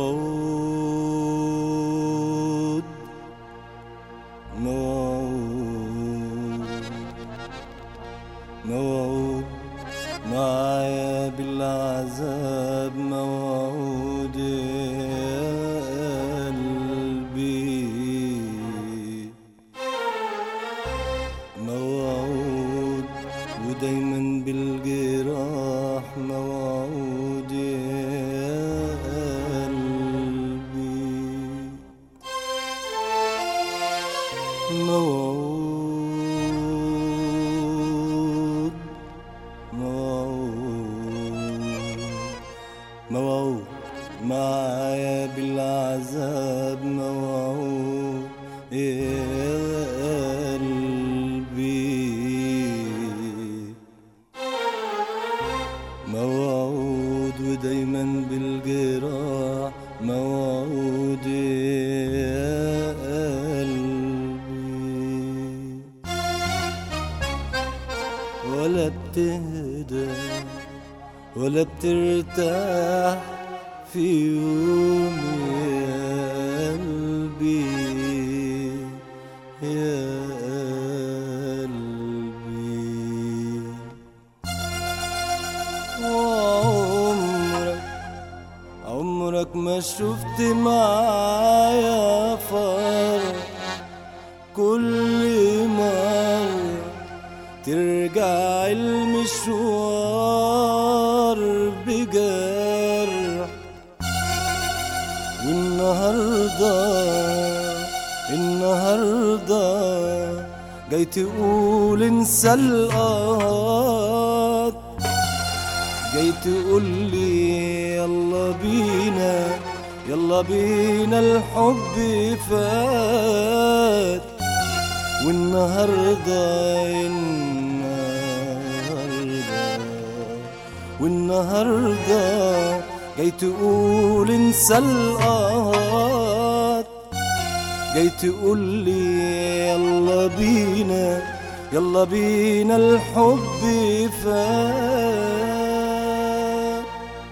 موعود موعود موعود معايا بالعذاب موعود يا قلبي موعود ودايما بالجراح موعود يا قلبي موعود موعود معايا بالعذاب موعود يا قلبي موعود ودايما بالجراح موعود يا قلبي ولا بتهدى ولا بترتاح في يوم يا قلبي يا قلبي عمرك ما شفت معايا فرق كل مرة ترجع المشوار بجرح والنهاردة جاي تقول انسى القهر جاي تقول لي يلا بينا الحب فات والنهاردة جاي تقول انسى القهر جاي تقول لي يلا بينا الحب فات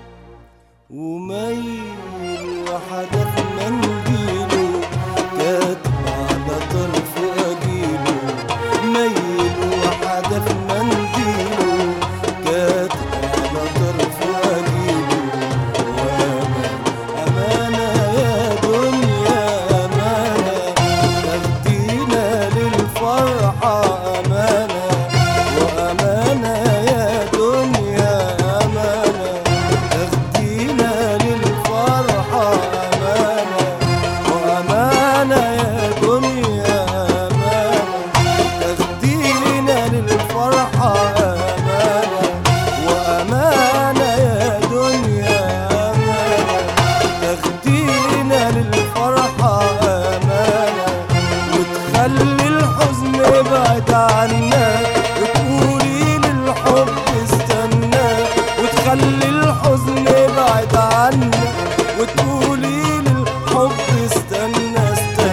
وميل وحدف منديله كاتب على طرف أجيله ميل وحدف منديله كاتب على طرف أجيله أمانة يا دنيا أمانة تاخدينا للفرحة أمانة وأمانة يا دنيا أمانة تاخدينا للفرحة أمانة وأمانة يا دنيا أمانة تاخدينا للفرحة أمانة وأمانة يا دنيا أمانة تاخدينا للفرحة أمانة وتخلي الحزن يبعد عنا وتقولي للحب استنى وتخلي الحزن يبعد عنا وتقولي للحب استنى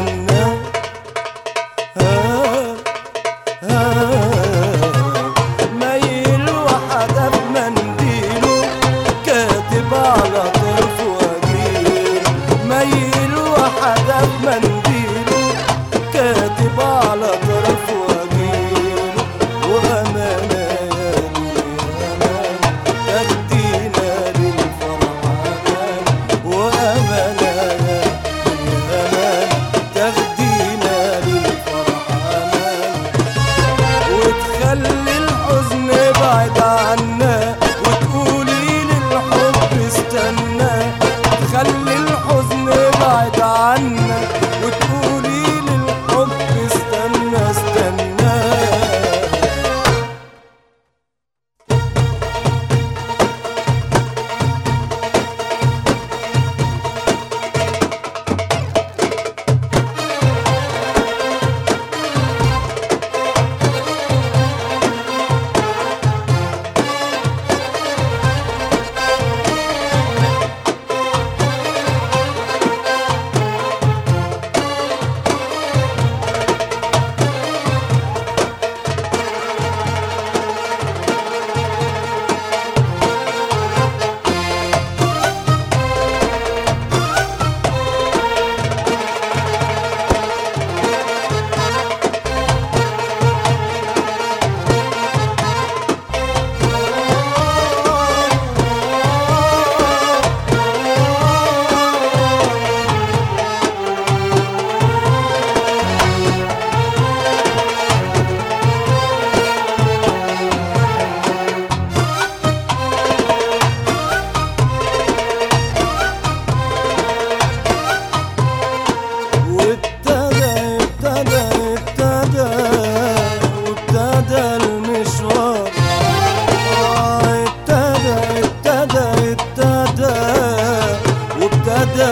ميل وحدف منديله كاتب على طرف وجيله ميل وحدف منديله كاتب على طرف وجيله وأمانة يا دنيا أمانة تاخدينا للفرحة أمانة وأمانة يا دنيا أمانة تاخدينا للفرحة أمانة وتخلي الحزن يبعد عنا وتقولي للحب استنى تخلي الحزن يبعد عنا وتقولي للحب استنى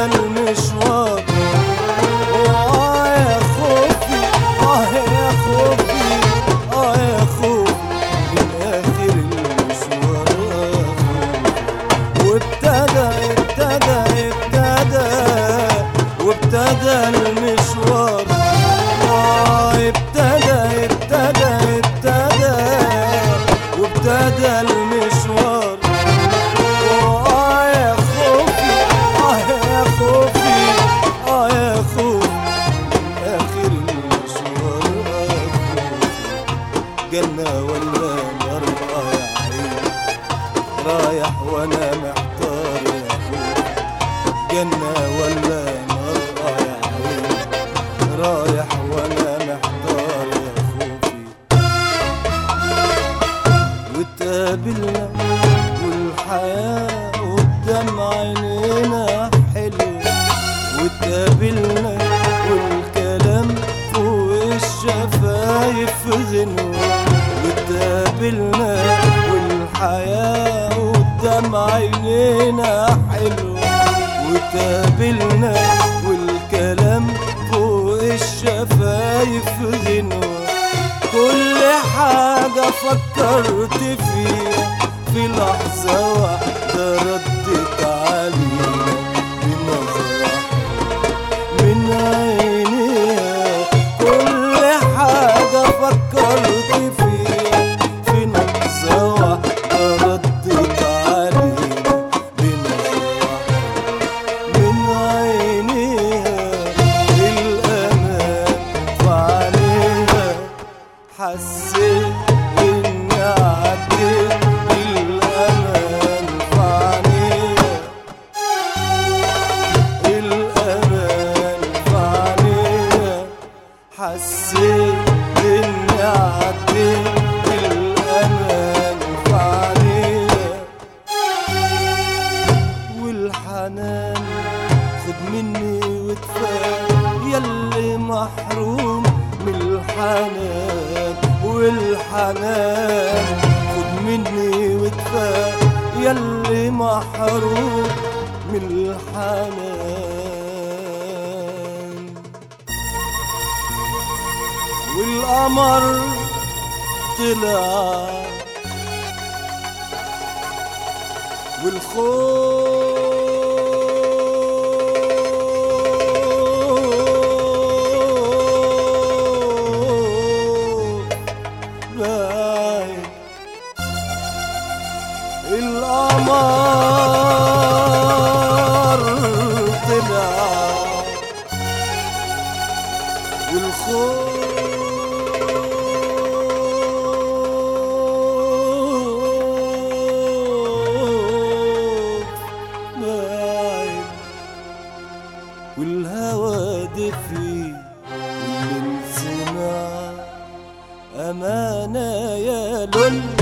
المشوار. يا خوفي يا خوفي يا خوفي من آخر المشوار. وابتدى المشوار. وابتدى المشوار. يا خوفي يا خوفي يا خوفي من آخر المشوار. جنة ولا نار يا عيني رايح وانا محتار يا خوفي. جنة ولا نار يا عيني رايح وانا محتار يا خوفي. واتقابلنا والحياة قدام عينينا حلو. واتقابلنا والكلام فوق الشفايف غنوة. واتقابلنا والحياة قدام عينينا حلو. واتقابلنا والكلام فوق الشفايف غنوة. كل حاجة فكرت فيها في لحظة واحدة ردت علينا بنظرة من عينيها. كل حاجة فكرت فيها في لحظة واحدة ردت علينا بنظرة من عينيها. الأمان في عينيها حسيت إني عديت. الأمان في عينيها. الأمان في عينيها حسيت إني عديت. الأمان في عينيها. والحنان خد مني وادفع ياللي محروم من الحنان. والحنان خد مني وادفع ياللي محروم من الحنان. والقمر طلع والخوف باين. القمر طلع والخوف باين. والهوى دفي والليل سمع أمانة يا لول.